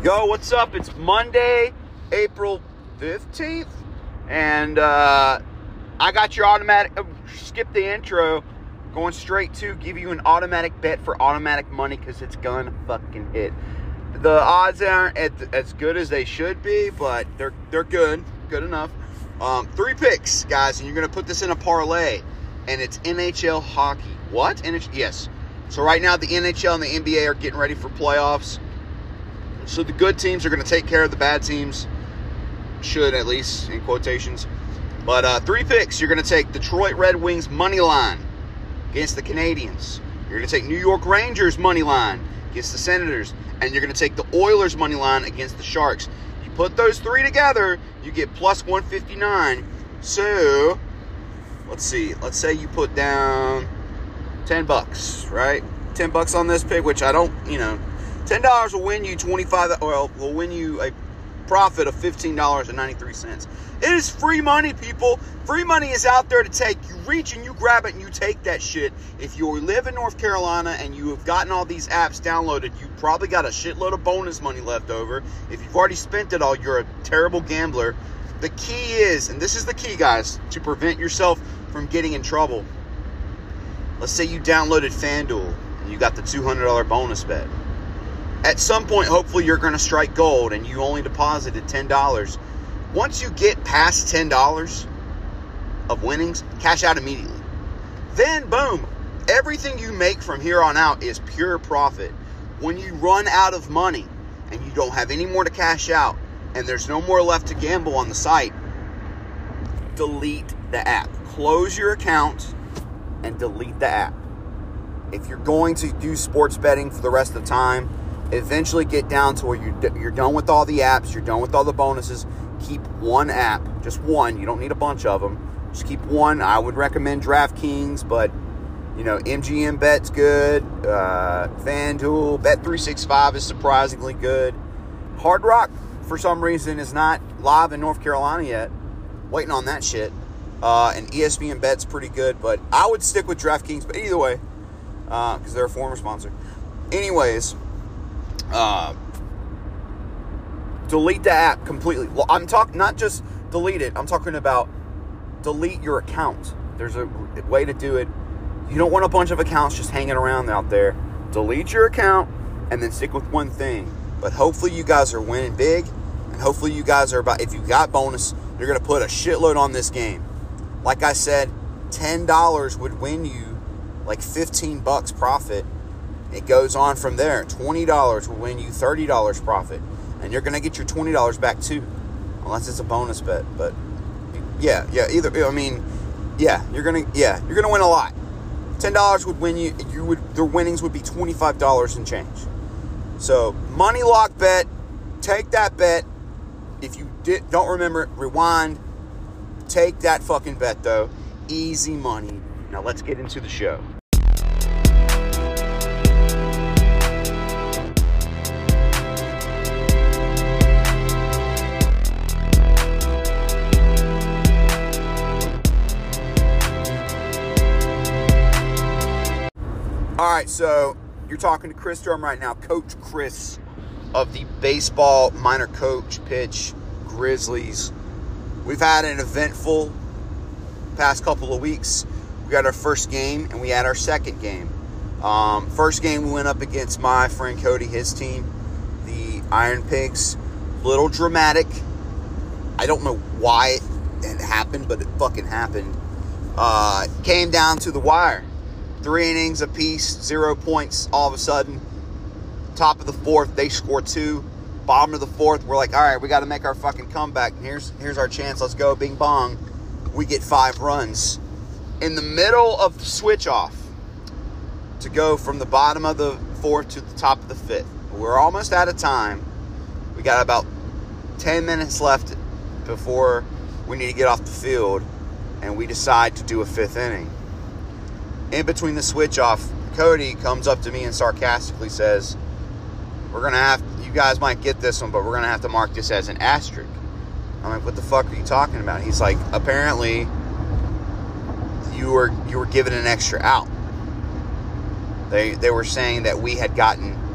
Yo, what's up? It's Monday, April 15th, and I got your automatic, skip the intro, going straight to give you an automatic bet for automatic money because it's gonna fucking hit. The odds aren't as good as they should be, but they're good enough. 3 picks, guys, and you're gonna put this in a parlay, and it's NHL hockey. What? Yes. So right now the NHL and the NBA are getting ready for playoffs. So the good teams are going to take care of the bad teams. Should, at least, in quotations. But 3 picks. You're going to take Detroit Red Wings money line against the Canadiens. You're going to take New York Rangers money line against the Senators. And you're going to take the Oilers money line against the Sharks. You put those 3 together, you get plus 159. So, let's see. Let's say you put down $10, right? $10 on this pick, which I don't, $10 will win you will win you a profit of $15.93. It is free money, people. Free money is out there to take. You reach and you grab it and you take that shit. If you live in North Carolina and you have gotten all these apps downloaded, you probably got a shitload of bonus money left over. If you've already spent it all, you're a terrible gambler. The key is, and this is the key, guys, to prevent yourself from getting in trouble. Let's say you downloaded FanDuel and you got the $200 bonus bet. At some point, hopefully, you're going to strike gold and you only deposited $10. Once you get past $10 of winnings, cash out immediately. Then, boom, everything you make from here on out is pure profit. When you run out of money and you don't have any more to cash out and there's no more left to gamble on the site, delete the app. Close your account and delete the app. If you're going to do sports betting for the rest of the time, eventually get down to where you're done with all the apps, you're done with all the bonuses. Keep one app, just one. You don't need a bunch of them. Just keep one. I would recommend DraftKings, but MGM Bet's good. FanDuel, Bet365 is surprisingly good. Hard Rock, for some reason, is not live in North Carolina yet. Waiting on that shit. And ESPN Bet's pretty good, but I would stick with DraftKings. But either way, because they're a former sponsor. Anyways. Delete the app completely. Well, I'm talking not just delete it. I'm talking about delete your account. There's a way to do it. You don't want a bunch of accounts just hanging around out there. Delete your account and then stick with one thing. But hopefully you guys are winning big, and hopefully you guys are if you got bonus, you're going to put a shitload on this game. Like I said, $10 would win you like $15 profit. It goes on from there. $20 will win you $30 profit. And you're going to get your $20 back too. Unless it's a bonus bet. But you're going to win a lot. $10 would win you, the winnings would be $25 and change. So, money lock bet, take that bet. If you don't remember it, rewind. Take that fucking bet though. Easy money. Now let's get into the show. All right, so you're talking to Chris Drum right now, Coach Chris of the baseball minor coach pitch Grizzlies. We've had an eventful past couple of weeks. We got our first game and we had our second game. First game we went up against my friend Cody, his team, the Iron Pigs. Little dramatic. I don't know why it happened, but it fucking happened. Came down to the wire. 3 innings apiece, 0 points. All of a sudden, top of the 4th, they score 2. Bottom of the 4th, we're like, all right, we got to make our fucking comeback. And here's our chance. Let's go, bing bong. We get 5 runs in the middle of the switch off to go from the bottom of the 4th to the top of the 5th. We're almost out of time. We got about 10 minutes left before we need to get off the field, and we decide to do a 5th inning. In between the switch off, Cody comes up to me and sarcastically says, you guys might get this one, but we're going to have to mark this as an asterisk. I'm like, what the fuck are you talking about? He's like, apparently you were given an extra out. They were saying that we had gotten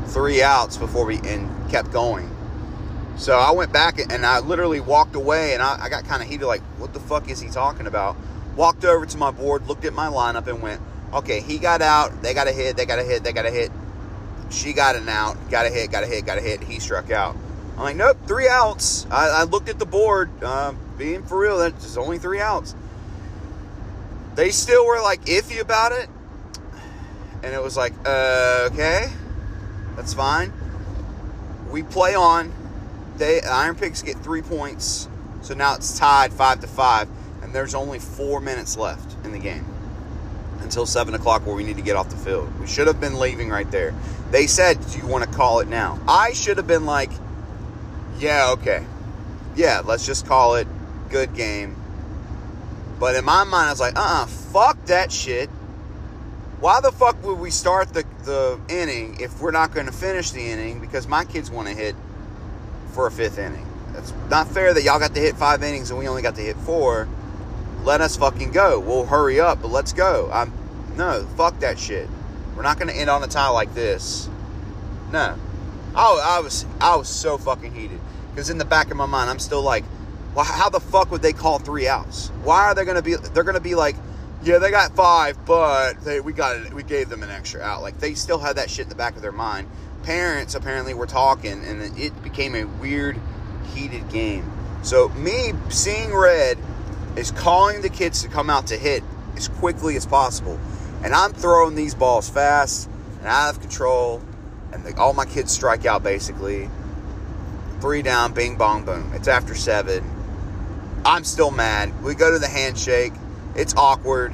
3 outs before we kept going. So I went back and I literally walked away, and I got kind of heated, like, what the fuck is he talking about? Walked over to my board, looked at my lineup, and went, okay, he got out, they got a hit, they got a hit, they got a hit. She got an out, got a hit, got a hit, got a hit. He struck out. I'm like, nope, 3 outs. I looked at the board, being for real, there's only 3 outs. They still were like iffy about it. And it was like, okay, that's fine. We play on. Iron Pigs get 3 points. So now it's tied 5-5. And there's only 4 minutes left in the game until 7 o'clock where we need to get off the field. We should have been leaving right there. They said, do you want to call it now? I should have been like, yeah, okay. Yeah, let's just call it. Good game. But in my mind, I was like, fuck that shit. Why the fuck would we start the inning if we're not going to finish the inning because my kids want to hit for a 5th inning? It's not fair that y'all got to hit 5 innings and we only got to hit 4. Let us fucking go. We'll hurry up, but let's go. No, fuck that shit. We're not going to end on a tie like this. No. I was so fucking heated. Because in the back of my mind, I'm still like, well, how the fuck would they call 3 outs? Why are they going to be, they're going to be like, yeah, they got 5, but we gave them an extra out. Like, they still had that shit in the back of their mind. Parents apparently were talking, and it became a weird, heated game. So me seeing red is calling the kids to come out to hit as quickly as possible. And I'm throwing these balls fast and out of control. And all my kids strike out, basically. 3 down, bing, bong, boom. It's after 7. I'm still mad. We go to the handshake. It's awkward.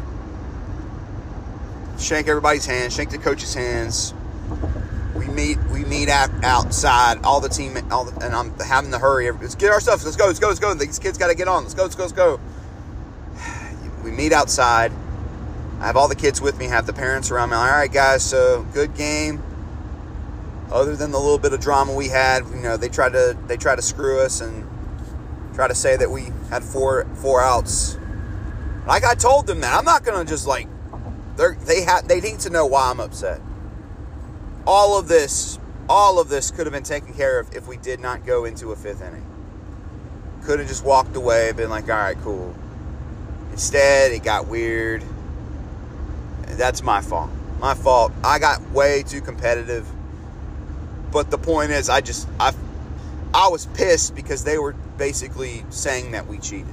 Shake everybody's hands. Shake the coach's hands. We meet outside. All the team, and I'm having to hurry. Let's get our stuff. Let's go. These kids got to get on. Let's go. We meet outside. I have all the kids with me. Have the parents around me. All right, guys. So good game. Other than the little bit of drama we had, they tried to screw us and try to say that we had four outs. Like I told them that I'm not gonna just like they need to know why I'm upset. All of this could have been taken care of if we did not go into a 5th inning. Could have just walked away, been like, all right, cool. Instead, it got weird. That's my fault. I got way too competitive. But the point is, I was pissed because they were basically saying that we cheated.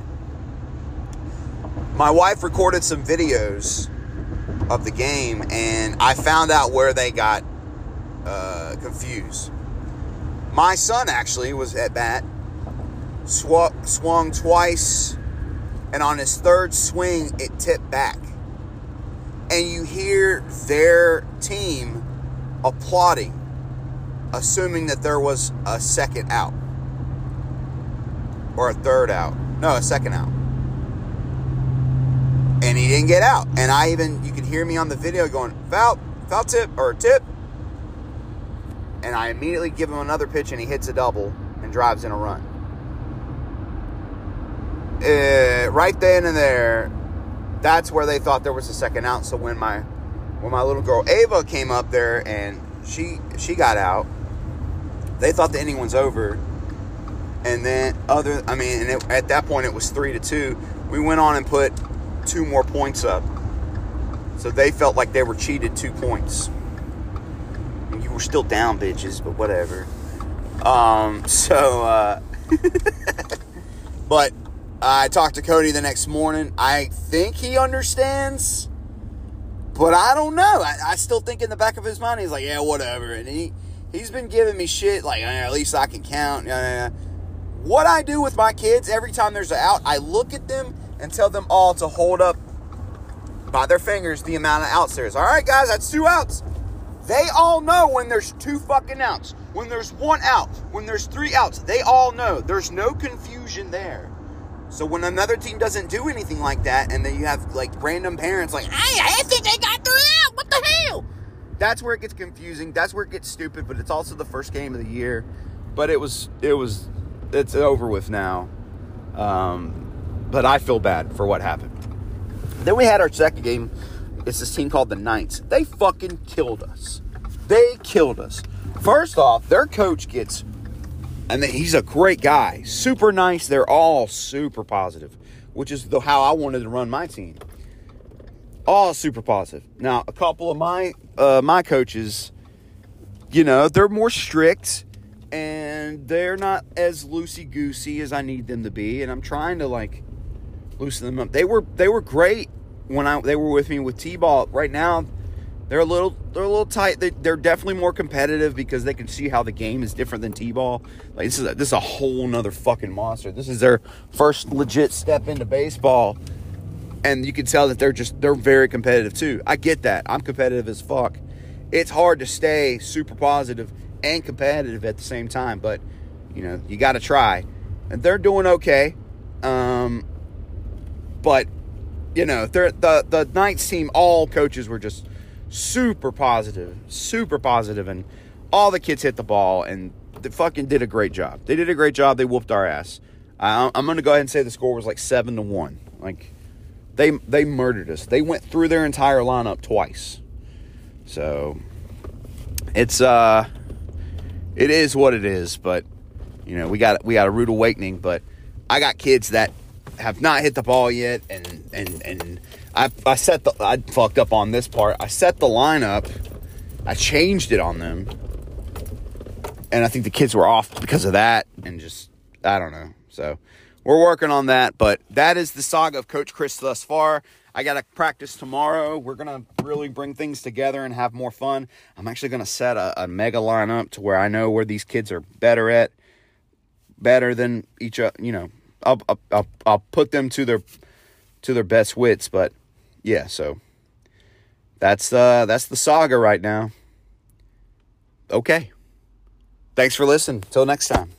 My wife recorded some videos of the game, and I found out where they got confused. My son actually was at bat, swung twice, and on his 3rd swing, it tipped back. And you hear their team applauding, assuming that there was a 2nd out. Or a 3rd out. No, a 2nd out. And he didn't get out. And you can hear me on the video going, foul tip, or tip. And I immediately give him another pitch, and he hits a double and drives in a run. Right then and there, that's where they thought there was a 2nd out. So when my little girl Ava came up there and she got out, they thought the inning was over. And then at that point it was 3-2. We went on and put 2 more points up. So they felt like they were cheated 2 points. And you were still down, bitches, but whatever. But I talked to Cody the next morning. I think he understands, but I don't know. I still think in the back of his mind, he's like, yeah, whatever. And he's been giving me shit, like, at least I can count. What I do with my kids, every time there's an out, I look at them and tell them all to hold up by their fingers the amount of outs there is. All right, guys, that's 2 outs. They all know when there's 2 fucking outs, when there's 1 out, when there's 3 outs. They all know. There's no confusion there. So when another team doesn't do anything like that, and then you have like random parents like, hey, I think they got 3 out. What the hell? That's where it gets confusing. That's where it gets stupid. But it's also the first game of the year. But it's over with now. But I feel bad for what happened. Then we had our second game. It's this team called the Knights. They fucking killed us. First off, their coach gets, and he's a great guy, super nice. They're all super positive, which is how I wanted to run my team. All super positive. Now, a couple of my coaches, they're more strict, and they're not as loosey-goosey as I need them to be, and I'm trying to, loosen them up. They were great when they were with me with T-ball. Right now, they're a little tight. They're definitely more competitive because they can see how the game is different than T-ball. This is a whole nother fucking monster. This is their first legit step into baseball, and you can tell that they're very competitive too. I get that. I'm competitive as fuck. It's hard to stay super positive and competitive at the same time, but you got to try. And they're doing okay. But they're the Knights team. All coaches were just super positive, and all the kids hit the ball, and they fucking did a great job. They did a great job. They whooped our ass. I'm gonna go ahead and say the score was 7-1. They murdered us. They went through their entire lineup twice. So it is what it is. But we got a rude awakening. But I got kids that have not hit the ball yet, and I fucked up on this part. I set the lineup, I changed it on them, and I think the kids were off because of that, and just I don't know. So we're working on that, but that is the saga of Coach Chris thus far. I got to practice tomorrow. We're going to really bring things together and have more fun. I'm actually going to set a mega lineup to where I know where these kids are better than each other. I'll put them to their best wits, but yeah, so that's the saga right now. Okay. Thanks for listening. Till next time.